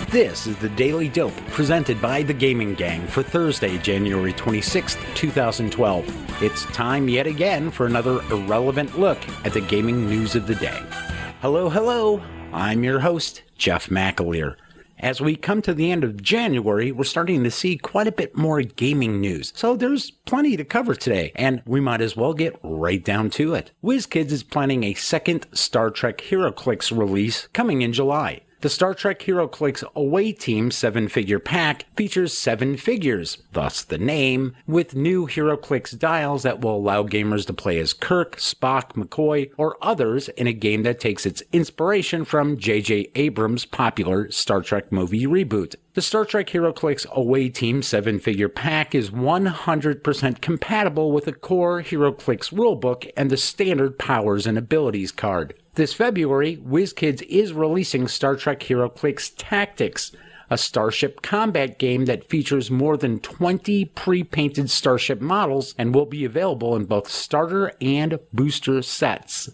This is the Daily Dope presented by The Gaming Gang for Thursday, January 26th, 2012. It's time yet again for another irrelevant look at the gaming news of the day. Hello, I'm your host, Jeff McAleer. As we come to the end of January, we're starting to see quite a bit more gaming news, so there's plenty to cover today, and we might as well get right down to it. WizKids is planning a second Star Trek HeroClix release coming in July. The Star Trek HeroClix Away Team 7-figure pack features 7 figures, thus the name, with new HeroClix dials that will allow gamers to play as Kirk, Spock, McCoy, or others in a game that takes its inspiration from J.J. Abrams' popular Star Trek movie reboot. The Star Trek HeroClix Away Team 7-figure pack is 100% compatible with the core HeroClix rulebook and the standard powers and abilities card. This February, WizKids is releasing Star Trek HeroClix Tactics, a starship combat game that features more than 20 pre-painted starship models and will be available in both starter and booster sets.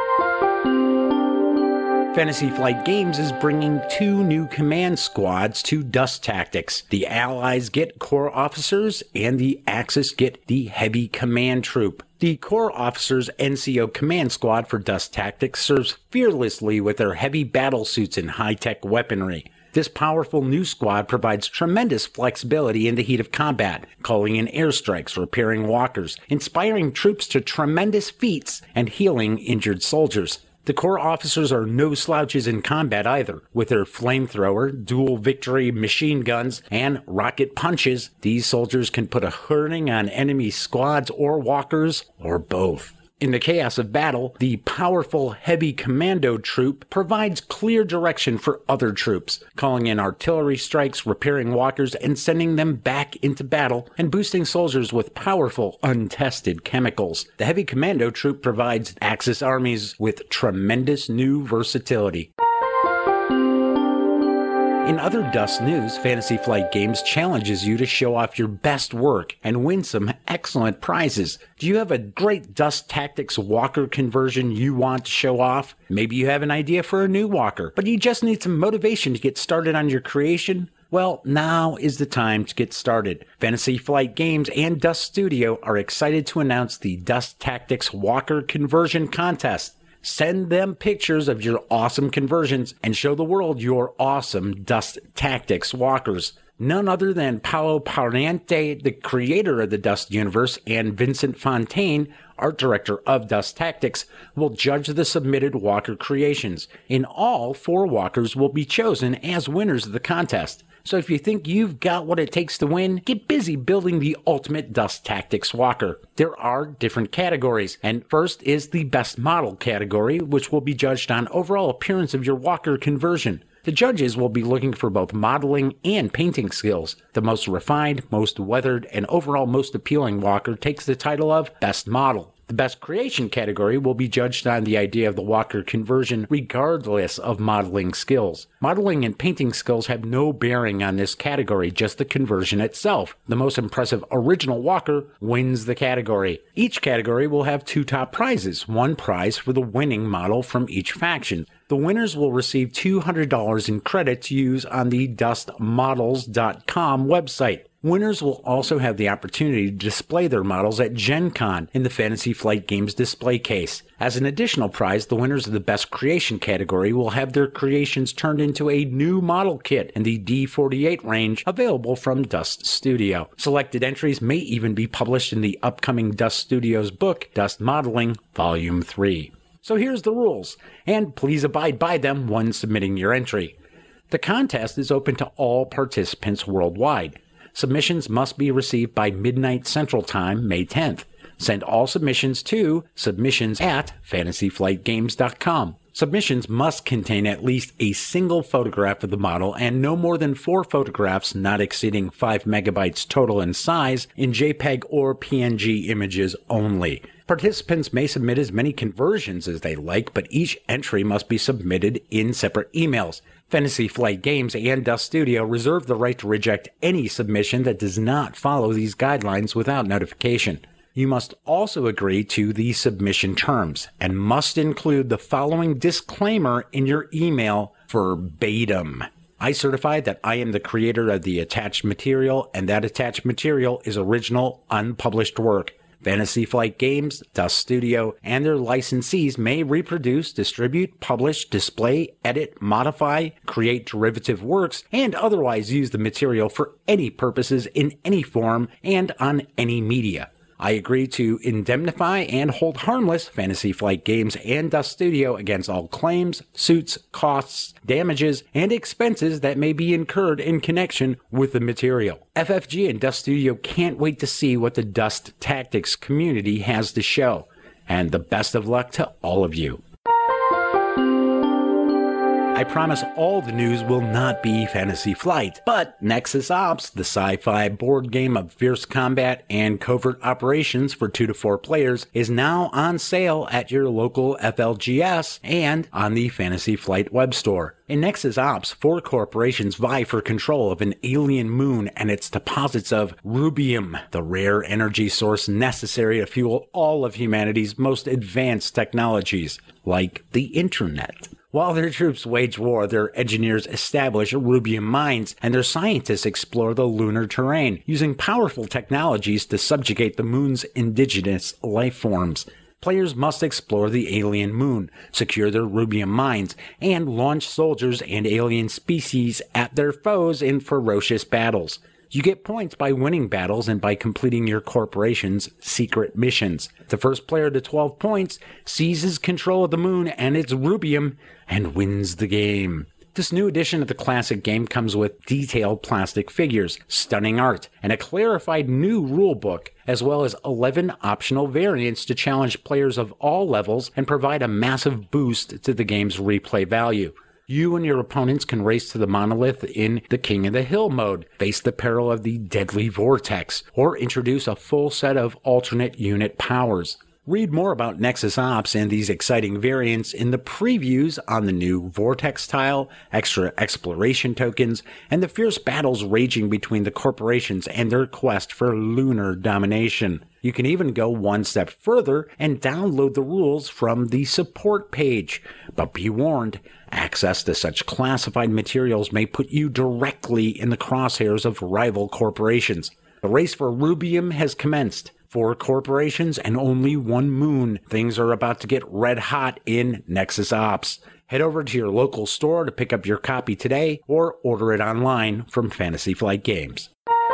Fantasy Flight Games is bringing 2 new command squads to Dust Tactics. The Allies get Core Officers, and the Axis get the Heavy Command Troop. The Core Officers NCO Command Squad for Dust Tactics serves fearlessly with their heavy battle suits and high-tech weaponry. This powerful new squad provides tremendous flexibility in the heat of combat, calling in airstrikes, repairing walkers, inspiring troops to tremendous feats, and healing injured soldiers. The Core Officers are no slouches in combat either. With their flamethrower, dual victory machine guns, and rocket punches, these soldiers can put a hurting on enemy squads or walkers, or both. In the chaos of battle, the powerful Heavy Commando Troop provides clear direction for other troops, calling in artillery strikes, repairing walkers, and sending them back into battle, and boosting soldiers with powerful, untested chemicals. The Heavy Commando Troop provides Axis armies with tremendous new versatility. In other Dust news, Fantasy Flight Games challenges you to show off your best work and win some excellent prizes. Do you have a great Dust Tactics walker conversion you want to show off? Maybe you have an idea for a new walker, but you just need some motivation to get started on your creation? Well, now is the time to get started. Fantasy Flight Games and Dust Studio are excited to announce the Dust Tactics Walker Conversion Contest. Send them pictures of your awesome conversions and show the world your awesome Dust Tactics walkers. None other than Paolo Parente, the creator of the Dust universe, and Vincent Fontaine, art director of Dust Tactics, will judge the submitted walker creations. In all, 4 walkers will be chosen as winners of the contest. So if you think you've got what it takes to win, get busy building the ultimate Dust Tactics walker. There are different categories, and first is the Best Model category, which will be judged on overall appearance of your walker conversion. The judges will be looking for both modeling and painting skills. The most refined, most weathered, and overall most appealing walker takes the title of Best Model. The Best Creation category will be judged on the idea of the walker conversion regardless of modeling skills. Modeling and painting skills have no bearing on this category, just the conversion itself. The most impressive original walker wins the category. Each category will have 2 top prizes, 1 prize for the winning model from each faction. The winners will receive $200 in credit to use on the dustmodels.com website. Winners will also have the opportunity to display their models at Gen Con in the Fantasy Flight Games display case. As an additional prize, the winners of the Best Creation category will have their creations turned into a new model kit in the D48 range available from Dust Studio. Selected entries may even be published in the upcoming Dust Studios book, Dust Modeling, Volume 3. So here's the rules, and please abide by them when submitting your entry. The contest is open to all participants worldwide. Submissions must be received by midnight Central Time, May 10th. Send all submissions to submissions@fantasyflightgames.com. Submissions must contain at least a single photograph of the model and no more than 4 photographs not exceeding 5 megabytes total in size in JPEG or PNG images only. Participants may submit as many conversions as they like, but each entry must be submitted in separate emails. Fantasy Flight Games and Dust Studio reserve the right to reject any submission that does not follow these guidelines without notification. You must also agree to the submission terms and must include the following disclaimer in your email verbatim. I certify that I am the creator of the attached material, and that attached material is original, unpublished work. Fantasy Flight Games, Dust Studio, and their licensees may reproduce, distribute, publish, display, edit, modify, create derivative works, and otherwise use the material for any purposes in any form and on any media. I agree to indemnify and hold harmless Fantasy Flight Games and Dust Studio against all claims, suits, costs, damages, and expenses that may be incurred in connection with the material. FFG and Dust Studio can't wait to see what the Dust Tactics community has to show. And the best of luck to all of you. I promise all the news will not be Fantasy Flight, but Nexus Ops, the sci-fi board game of fierce combat and covert operations for 2 to 4 players, is now on sale at your local FLGS and on the Fantasy Flight web store. In Nexus Ops, 4 corporations vie for control of an alien moon and its deposits of rubium, the rare energy source necessary to fuel all of humanity's most advanced technologies, like the internet. While their troops wage war, their engineers establish rubium mines, and their scientists explore the lunar terrain, using powerful technologies to subjugate the moon's indigenous life forms. Players must explore the alien moon, secure their rubium mines, and launch soldiers and alien species at their foes in ferocious battles. You get points by winning battles and by completing your corporation's secret missions. The first player to 12 points seizes control of the moon and its rubium and wins the game. This new edition of the classic game comes with detailed plastic figures, stunning art, and a clarified new rulebook, as well as 11 optional variants to challenge players of all levels and provide a massive boost to the game's replay value. You and your opponents can race to the monolith in the King of the Hill mode, face the peril of the deadly vortex, or introduce a full set of alternate unit powers. Read more about Nexus Ops and these exciting variants in the previews on the new Vortex tile, extra exploration tokens, and the fierce battles raging between the corporations and their quest for lunar domination. You can even go one step further and download the rules from the support page. But be warned, access to such classified materials may put you directly in the crosshairs of rival corporations. The race for rubium has commenced. 4 corporations and only 1 moon. Things are about to get red hot in Nexus Ops. Head over to your local store to pick up your copy today or order it online from Fantasy Flight Games.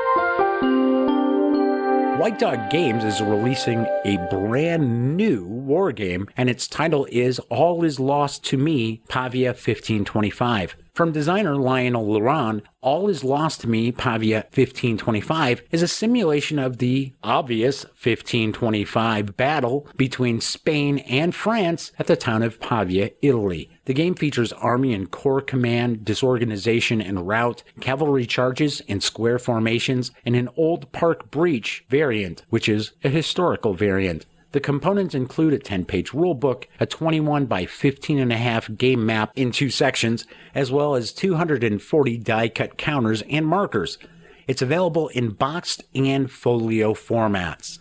White Dog Games is releasing a brand new war game, and its title is All Is Lost to Me, Pavia 1525. From designer Lionel Laurent, All Is Lost to Me, Pavia 1525 is a simulation of the obvious 1525 battle between Spain and France at the town of Pavia, Italy. The game features army and corps command, disorganization and rout, cavalry charges and square formations, and an old park breach variant, which is a historical variant. The components include a 10-page rulebook, a 21 by 15.5 game map in 2 sections, as well as 240 die-cut counters and markers. It's available in boxed and folio formats.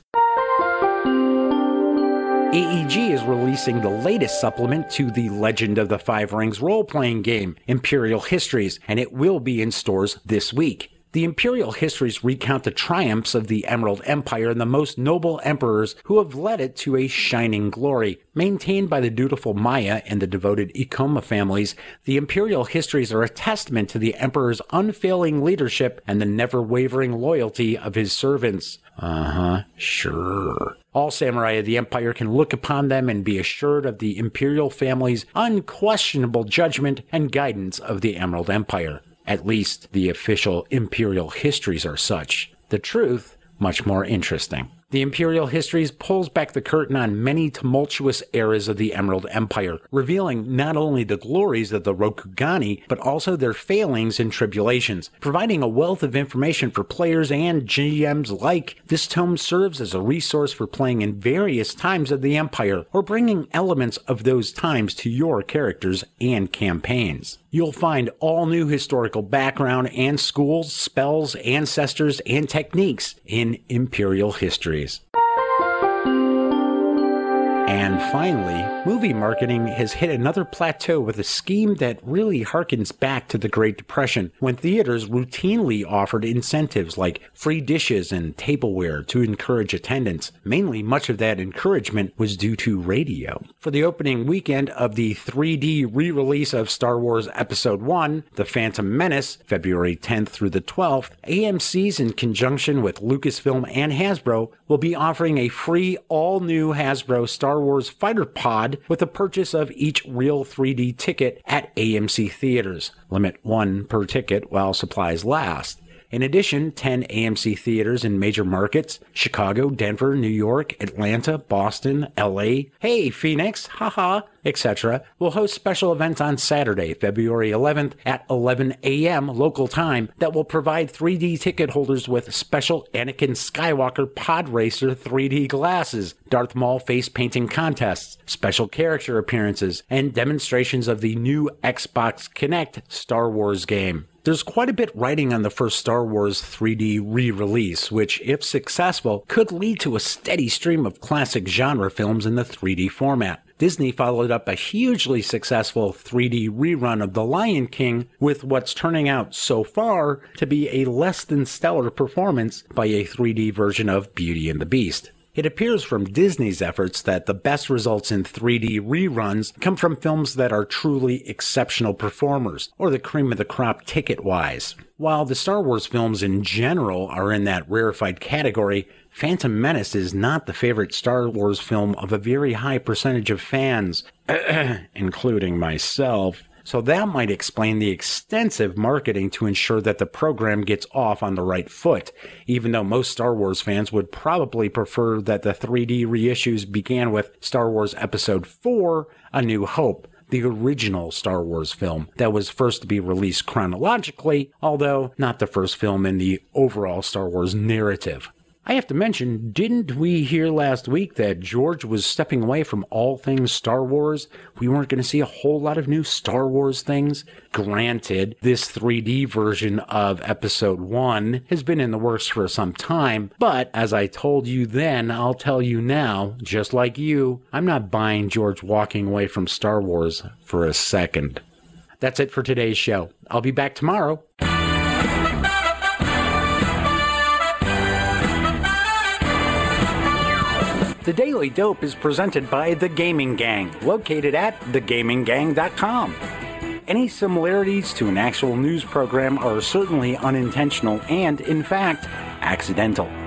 AEG is releasing the latest supplement to the Legend of the Five Rings role-playing game, Imperial Histories, and it will be in stores this week. The Imperial Histories recount the triumphs of the Emerald Empire and the most noble emperors who have led it to a shining glory. Maintained by the dutiful Maya and the devoted Ikoma families, the Imperial Histories are a testament to the Emperor's unfailing leadership and the never-wavering loyalty of his servants. Sure. All samurai of the Empire can look upon them and be assured of the Imperial family's unquestionable judgment and guidance of the Emerald Empire. At least, the official Imperial Histories are such. The truth, much more interesting. The Imperial Histories pulls back the curtain on many tumultuous eras of the Emerald Empire, revealing not only the glories of the Rokugani, but also their failings and tribulations. Providing a wealth of information for players and GMs alike, this tome serves as a resource for playing in various times of the Empire, or bringing elements of those times to your characters and campaigns. You'll find all new historical background and schools, spells, ancestors, and techniques in Imperial Histories. And finally, movie marketing has hit another plateau with a scheme that really harkens back to the Great Depression, when theaters routinely offered incentives like free dishes and tableware to encourage attendance. Mainly, much of that encouragement was due to radio. For the opening weekend of the 3D re-release of Star Wars Episode 1, The Phantom Menace, February 10th through the 12th, AMC's, in conjunction with Lucasfilm and Hasbro, will be offering a free all-new Hasbro Star Wars Fighter Pod with the purchase of each real 3D ticket at AMC theaters. Limit 1 per ticket while supplies last. In addition, 10 AMC theaters in major markets, Chicago, Denver, New York, Atlanta, Boston, LA, hey, Phoenix, haha, etc., will host special events on Saturday, February 11th at 11 a.m. local time that will provide 3D ticket holders with special Anakin Skywalker Pod Racer 3D glasses, Darth Maul face painting contests, special character appearances, and demonstrations of the new Xbox Kinect Star Wars game. There's quite a bit riding on the first Star Wars 3D re-release, which, if successful, could lead to a steady stream of classic genre films in the 3D format. Disney followed up a hugely successful 3D rerun of The Lion King with what's turning out so far to be a less than stellar performance by a 3D version of Beauty and the Beast. It appears from Disney's efforts that the best results in 3D reruns come from films that are truly exceptional performers, or the cream of the crop ticket-wise. While the Star Wars films in general are in that rarefied category, Phantom Menace is not the favorite Star Wars film of a very high percentage of fans, including myself. So that might explain the extensive marketing to ensure that the program gets off on the right foot, even though most Star Wars fans would probably prefer that the 3D reissues began with Star Wars Episode 4, A New Hope, the original Star Wars film that was first to be released chronologically, although not the first film in the overall Star Wars narrative. I have to mention, didn't we hear last week that George was stepping away from all things Star Wars? We weren't going to see a whole lot of new Star Wars things? Granted, this 3D version of Episode 1 has been in the works for some time, but as I told you then, I'll tell you now, just like you, I'm not buying George walking away from Star Wars for a second. That's it for today's show. I'll be back tomorrow. The Daily Dope is presented by The Gaming Gang, located at thegaminggang.com. Any similarities to an actual news program are certainly unintentional and, in fact, accidental.